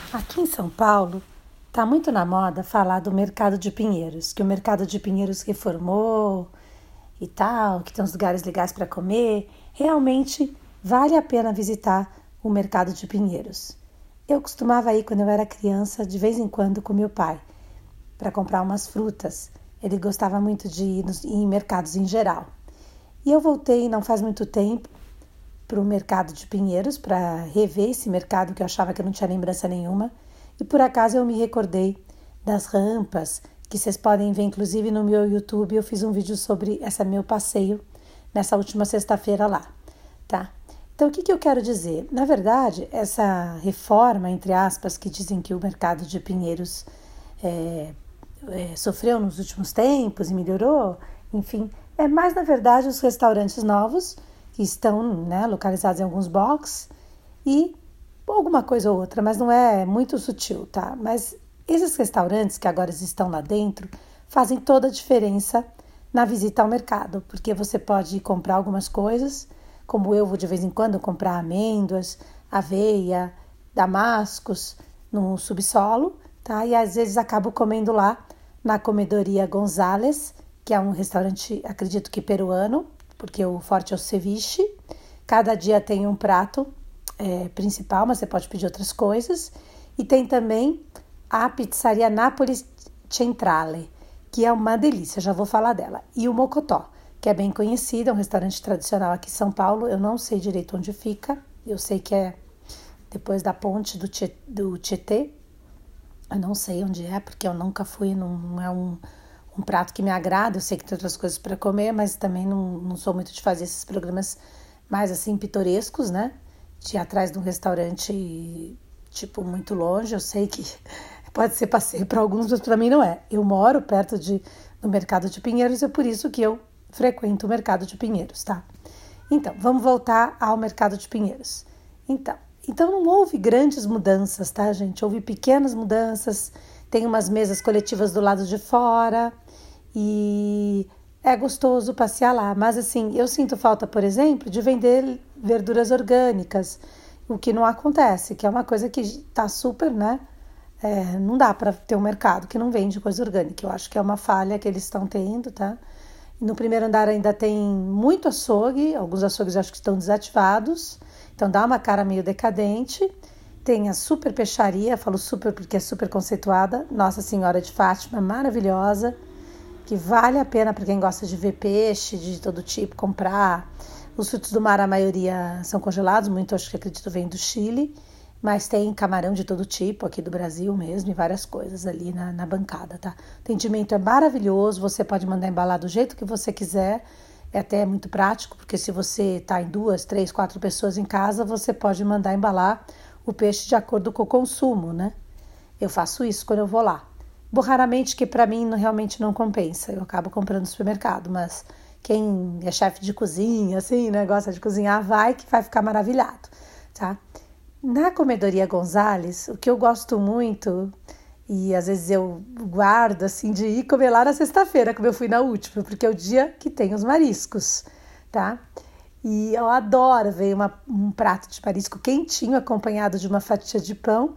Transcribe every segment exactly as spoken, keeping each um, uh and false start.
Aqui em São Paulo, está muito na moda falar do Mercado de Pinheiros, que o Mercado de Pinheiros reformou e tal, que tem uns lugares legais para comer. Realmente vale a pena visitar o Mercado de Pinheiros. Eu costumava ir quando eu era criança, de vez em quando, com meu pai, para comprar umas frutas. Ele gostava muito de ir nos, em mercados em geral. E eu voltei não faz muito tempo para o Mercado de Pinheiros, para rever esse mercado que eu achava que eu não tinha lembrança nenhuma. E por acaso eu me recordei das rampas, que vocês podem ver inclusive no meu YouTube. Eu fiz um vídeo sobre esse meu passeio nessa última sexta-feira lá, tá? Então o que, que eu quero dizer? Na verdade, essa reforma, entre aspas, que dizem que o Mercado de Pinheiros é, é, sofreu nos últimos tempos e melhorou, enfim, é mais na verdade os restaurantes novos que estão, né, localizados em alguns boxes e alguma coisa ou outra, mas não é muito sutil, tá? Mas esses restaurantes que agora estão lá dentro fazem toda a diferença na visita ao mercado, porque você pode comprar algumas coisas, como eu vou de vez em quando comprar amêndoas, aveia, damascos no subsolo, tá? E às vezes acabo comendo lá na Comedoria González, que é um restaurante, acredito que peruano, porque o forte é o ceviche. Cada dia tem um prato é, principal, mas você pode pedir outras coisas. E tem também a pizzaria Napoli Centrale, que é uma delícia, já vou falar dela. E o Mocotó, que é bem conhecido, é um restaurante tradicional aqui em São Paulo. Eu não sei direito onde fica, eu sei que é depois da ponte do, Tchê, do Tietê. Eu não sei onde é, porque eu nunca fui, não é um... um prato que me agrada. Eu sei que tem outras coisas para comer, mas também não, não sou muito de fazer esses programas mais assim pitorescos, né? De ir atrás de um restaurante, tipo, muito longe. Eu sei que pode ser passeio para alguns, mas para mim não é. Eu moro perto de, do Mercado de Pinheiros e é por isso que eu frequento o Mercado de Pinheiros, tá? Então, vamos voltar ao Mercado de Pinheiros. Então, então não houve grandes mudanças, tá, gente? Houve pequenas mudanças. Tem umas mesas coletivas do lado de fora e é gostoso passear lá. Mas assim, eu sinto falta, por exemplo, de vender verduras orgânicas, o que não acontece, que é uma coisa que tá super, né? É, não dá para ter um mercado que não vende coisa orgânica. Eu acho que é uma falha que eles estão tendo, tá? E no primeiro andar ainda tem muito açougue, alguns açougues eu acho que estão desativados, então dá uma cara meio decadente. Tem a super peixaria, falo super porque é super conceituada, Nossa Senhora de Fátima, maravilhosa, que vale a pena para quem gosta de ver peixe de todo tipo, comprar. Os frutos do mar, a maioria são congelados, muito acho que acredito vem do Chile, mas tem camarão de todo tipo, aqui do Brasil mesmo, e várias coisas ali na, na bancada, tá? O atendimento é maravilhoso, você pode mandar embalar do jeito que você quiser, é até muito prático, porque se você tá em duas, três, quatro pessoas em casa, você pode mandar embalar o peixe de acordo com o consumo, né? Eu faço isso quando eu vou lá. Bom, raramente, que para mim não, realmente não compensa, eu acabo comprando no supermercado, mas quem é chefe de cozinha, assim, né, gosta de cozinhar, vai que vai ficar maravilhado, tá? Na Comedoria González, o que eu gosto muito, e às vezes eu guardo, assim, de ir comer lá na sexta-feira, como eu fui na última, porque é o dia que tem os mariscos, tá? E eu adoro ver uma, um prato de marisco quentinho, acompanhado de uma fatia de pão,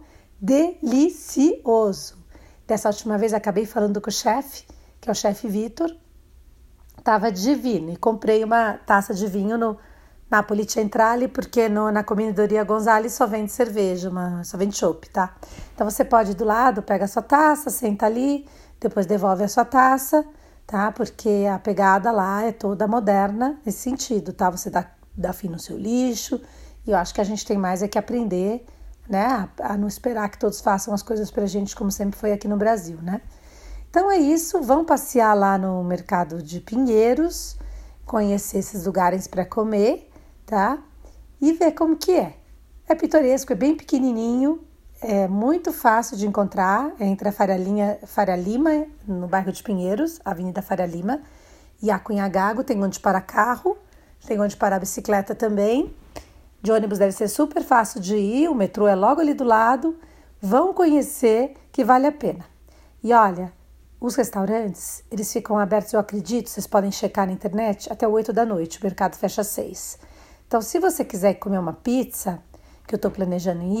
delicioso. Dessa última vez acabei falando com o chefe, que é o chefe Vitor, tava divino, e comprei uma taça de vinho no Napoli Centrale, porque no, na Comedoria González só vende cerveja, uma, só vende chopp, tá? Então você pode ir do lado, pega a sua taça, senta ali, depois devolve a sua taça, tá? Porque a pegada lá é toda moderna nesse sentido, tá? Você dá, dá fim no seu lixo, e eu acho que a gente tem mais é que aprender, né? A, a não esperar que todos façam as coisas pra gente, como sempre foi aqui no Brasil, né? Então é isso, vão passear lá no Mercado de Pinheiros, conhecer esses lugares para comer, tá? E ver como que é. É pitoresco, é bem pequenininho, é muito fácil de encontrar, é entre a Faria, Linha, Faria Lima, no bairro de Pinheiros, a Avenida Faria Lima, e a Cunhagago. Tem onde parar carro, tem onde parar bicicleta também. De ônibus deve ser super fácil de ir, o metrô é logo ali do lado. Vão conhecer, que vale a pena. E olha, os restaurantes, eles ficam abertos, eu acredito, vocês podem checar na internet, até oito da noite, o mercado fecha às seis. Então, se você quiser comer uma pizza, que eu estou planejando ir,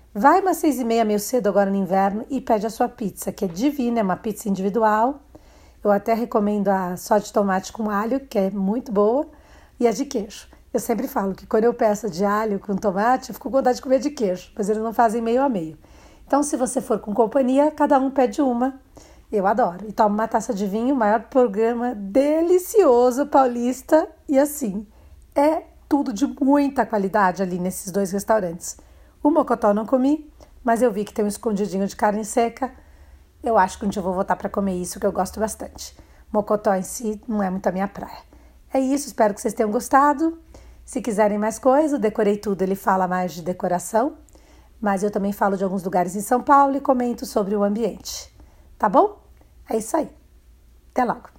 vai umas seis e meia, meio cedo agora no inverno e pede a sua pizza, que é divina, é uma pizza individual. Eu até recomendo a só de tomate com alho, que é muito boa, e a de queijo. Eu sempre falo que quando eu peço a de alho com tomate, eu fico com vontade de comer de queijo, mas eles não fazem meio a meio. Então, se você for com companhia, cada um pede uma. Eu adoro. E toma uma taça de vinho, maior programa delicioso paulista. E assim, é tudo de muita qualidade ali nesses dois restaurantes. O Mocotó não comi, mas eu vi que tem um escondidinho de carne seca. Eu acho que um dia eu vou voltar para comer isso, que eu gosto bastante. Mocotó em si não é muito a minha praia. É isso, espero que vocês tenham gostado. Se quiserem mais coisa, o Decorei Tudo, ele fala mais de decoração. Mas eu também falo de alguns lugares em São Paulo e comento sobre o ambiente. Tá bom? É isso aí. Até logo.